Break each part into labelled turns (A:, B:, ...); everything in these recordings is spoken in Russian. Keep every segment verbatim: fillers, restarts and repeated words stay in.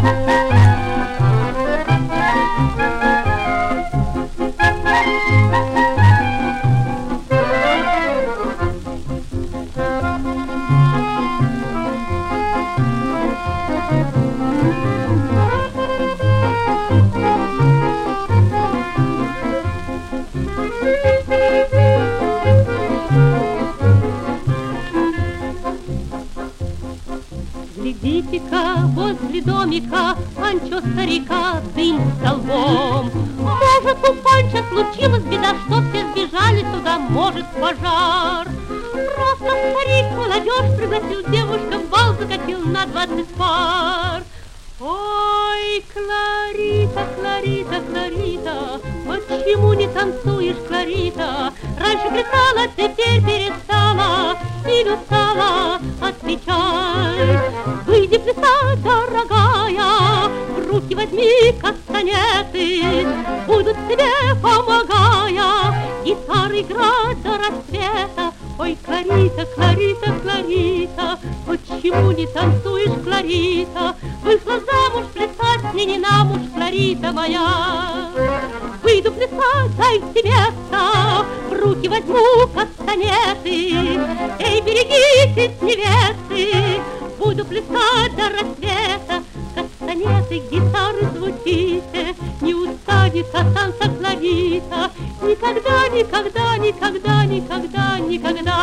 A: Глядите-ка, возле домика Панчо старика дым столбом. Может, у Панчо случилась беда, что все сбежали туда, может, пожар. Просто старик молодежь пригласил, девушка в бал закатил на двадцать пар. Ой, Кларита, Кларита, Кларита, почему не танцуешь, Кларита? Раньше плясала, теперь перестала, или устала, отвечай. Выйди плясать, дорогая, в руки возьми кастанеты, будут тебе, помогая, гитары играть до рассвета. Ой, Кларита, Кларита, Кларита, почему не танцуешь, Кларита? Вышла замуж, плясать мне не на муж, Кларита моя. Выйду плясать, дайте место, в руки возьму кастанеты. Эй, берегитесь, невесты, буду плясать до рассвета. Кастанеты, гитары звучите, не устанет от танца Кларита. Никогда, никогда, никогда, никогда, никогда.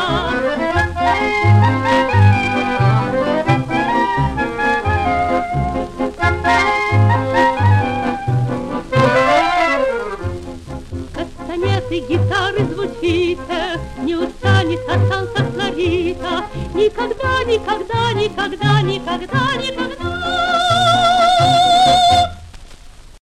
A: Кастанеты, гитары звучите, не устанет от танца Кларита. Никогда, никогда, никогда, никогда, никогда.